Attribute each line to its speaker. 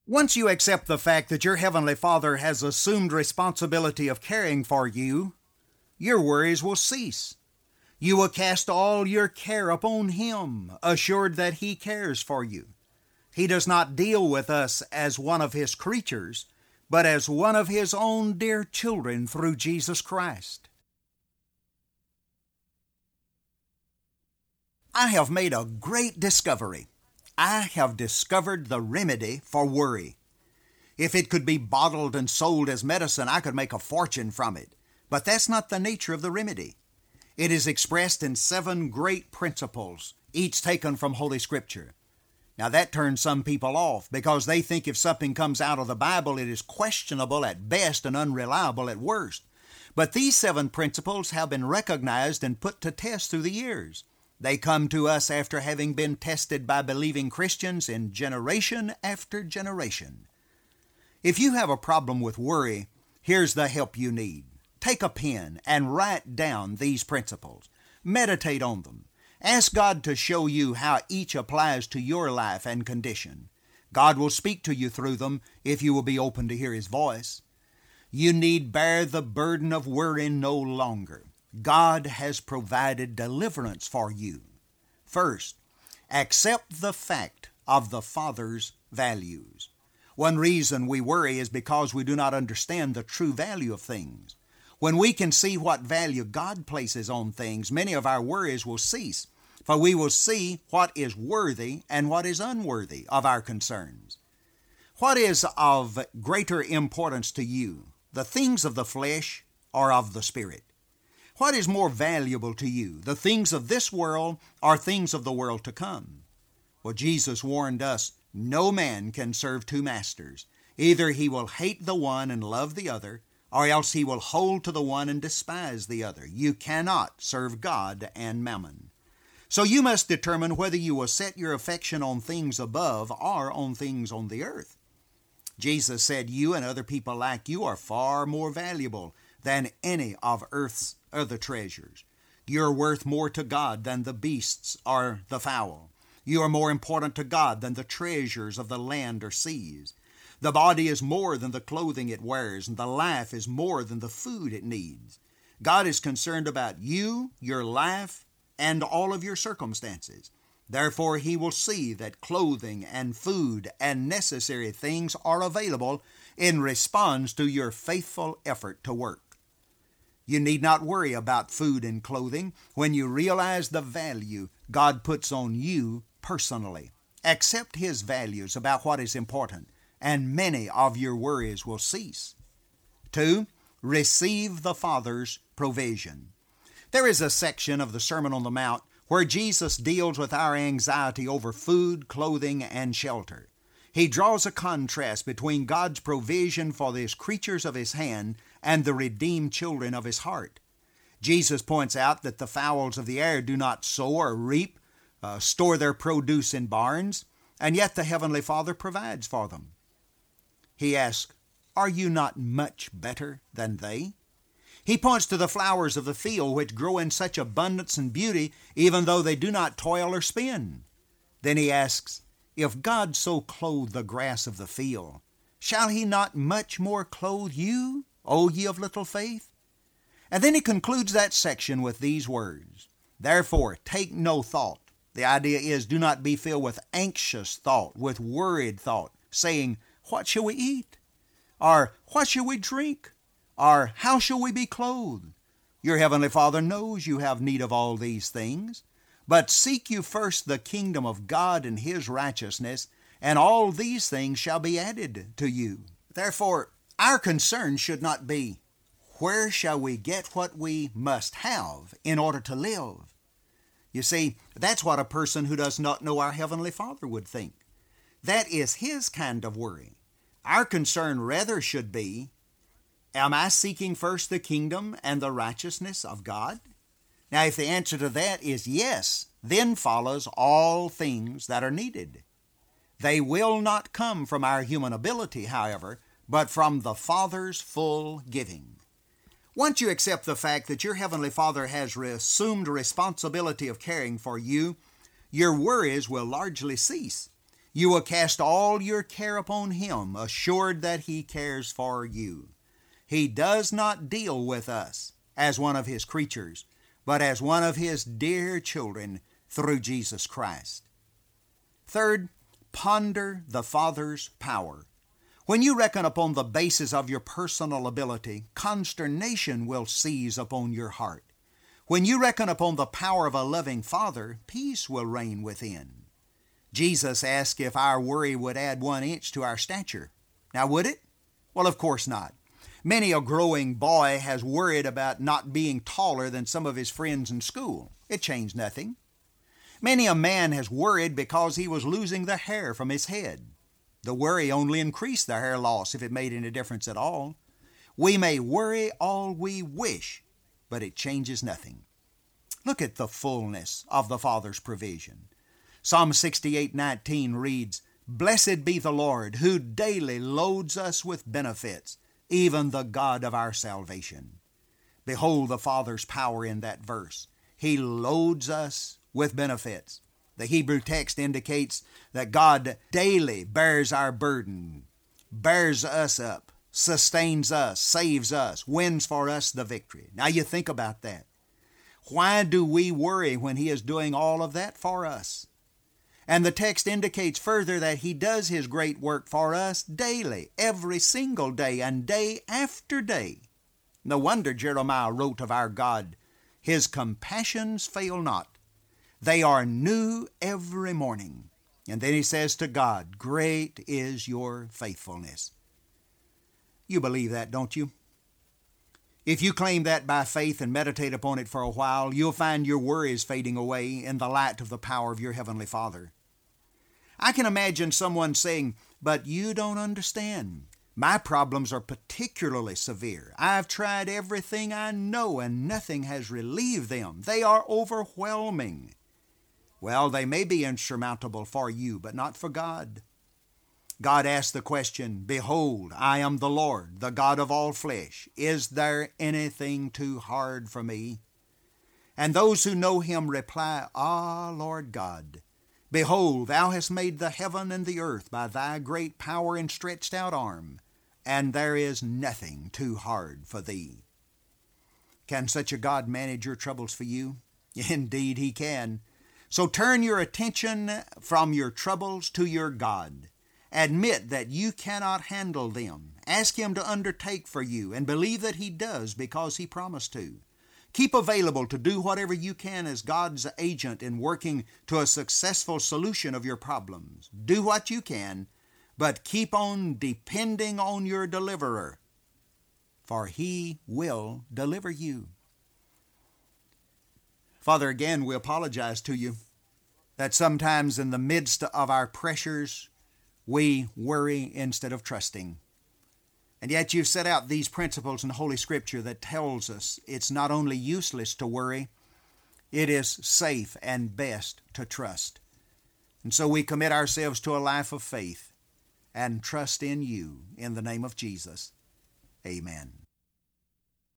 Speaker 1: Once you accept the fact that your Heavenly Father has assumed responsibility of caring for you, your worries will cease. You will cast all your care upon Him, assured that He cares for you. He does not deal with us as one of His creatures, but as one of His own dear children through Jesus Christ. I have made a great discovery. I have discovered the remedy for worry. If it could be bottled and sold as medicine, I could make a fortune from it. But that's not the nature of the remedy. It is expressed in 7 great principles, each taken from Holy Scripture. Now that turns some people off because they think if something comes out of the Bible, it is questionable at best and unreliable at worst. But these 7 principles have been recognized and put to test through the years. They come to us after having been tested by believing Christians in generation after generation. If you have a problem with worry, here's the help you need. Take a pen and write down these principles. Meditate on them. Ask God to show you how each applies to your life and condition. God will speak to you through them if you will be open to hear His voice. You need bear the burden of worry no longer. God has provided deliverance for you. First, accept the fact of the Father's values. One reason we worry is because we do not understand the true value of things. When we can see what value God places on things, many of our worries will cease, for we will see what is worthy and what is unworthy of our concerns. What is of greater importance to you, the things of the flesh or of the Spirit? What is more valuable to you, the things of this world or things of the world to come? Well, Jesus warned us, no man can serve 2 masters. Either he will hate the one and love the other, or else he will hold to the one and despise the other. You cannot serve God and mammon. So you must determine whether you will set your affection on things above or on things on the earth. Jesus said you and other people like you are far more valuable than any of earth's other treasures. You're worth more to God than the beasts or the fowl. You are more important to God than the treasures of the land or seas. The body is more than the clothing it wears, and the life is more than the food it needs. God is concerned about you, your life, and all of your circumstances. Therefore, He will see that clothing and food and necessary things are available in response to your faithful effort to work. You need not worry about food and clothing when you realize the value God puts on you personally. Accept His values about what is important, and many of your worries will cease. 2. Receive the Father's provision. There is a section of the Sermon on the Mount where Jesus deals with our anxiety over food, clothing, and shelter. He draws a contrast between God's provision for these creatures of His hand and the redeemed children of His heart. Jesus points out that the fowls of the air do not sow or reap, store their produce in barns, and yet the Heavenly Father provides for them. He asks, are you not much better than they? He points to the flowers of the field which grow in such abundance and beauty, even though they do not toil or spin. Then He asks, if God so clothe the grass of the field, shall He not much more clothe you, O ye of little faith? And then He concludes that section with these words, therefore take no thought. The idea is, do not be filled with anxious thought, with worried thought, saying, what shall we eat? Or what shall we drink? Or how shall we be clothed? Your Heavenly Father knows you have need of all these things. But seek you first the kingdom of God and His righteousness, and all these things shall be added to you. Therefore, our concern should not be, where shall we get what we must have in order to live? You see, that's what a person who does not know our Heavenly Father would think. That is his kind of worry. Our concern rather should be, am I seeking first the kingdom and the righteousness of God? Now, if the answer to that is yes, then follows all things that are needed. They will not come from our human ability, however, but from the Father's full giving. Once you accept the fact that your Heavenly Father has assumed responsibility of caring for you, your worries will largely cease. You will cast all your care upon Him, assured that He cares for you. He does not deal with us as one of His creatures, but as one of His dear children through Jesus Christ. Third, ponder the Father's power. When you reckon upon the basis of your personal ability, consternation will seize upon your heart. When you reckon upon the power of a loving Father, peace will reign within. Jesus asked if our worry would add 1 inch to our stature. Now, would it? Well, of course not. Many a growing boy has worried about not being taller than some of his friends in school. It changed nothing. Many a man has worried because he was losing the hair from his head. The worry only increased the hair loss if it made any difference at all. We may worry all we wish, but it changes nothing. Look at the fullness of the Father's provision. Psalm 68:19 reads, "Blessed be the Lord, who daily loads us with benefits, even the God of our salvation." Behold the Father's power in that verse. He loads us with benefits. The Hebrew text indicates that God daily bears our burden, bears us up, sustains us, saves us, wins for us the victory. Now you think about that. Why do we worry when He is doing all of that for us? And the text indicates further that He does His great work for us daily, every single day, and day after day. No wonder Jeremiah wrote of our God, "His compassions fail not. They are new every morning." And then he says to God, "Great is your faithfulness." You believe that, don't you? If you claim that by faith and meditate upon it for a while, you'll find your worries fading away in the light of the power of your Heavenly Father. I can imagine someone saying, "But you don't understand. My problems are particularly severe. I've tried everything I know and nothing has relieved them. They are overwhelming." Well, they may be insurmountable for you, but not for God. God asked the question, "Behold, I am the Lord, the God of all flesh. Is there anything too hard for me?" And those who know Him reply, "Ah, Lord God, behold, Thou hast made the heaven and the earth by Thy great power and stretched out arm, and there is nothing too hard for Thee." Can such a God manage your troubles for you? Indeed, He can. So turn your attention from your troubles to your God. Admit that you cannot handle them. Ask Him to undertake for you, and believe that He does because He promised to. Keep available to do whatever you can as God's agent in working to a successful solution of your problems. Do what you can, but keep on depending on your deliverer, for He will deliver you. Father, again, we apologize to You that sometimes in the midst of our pressures, we worry instead of trusting. And yet You've set out these principles in Holy Scripture that tells us it's not only useless to worry, it is safe and best to trust. And so we commit ourselves to a life of faith and trust in You in the name of Jesus. Amen.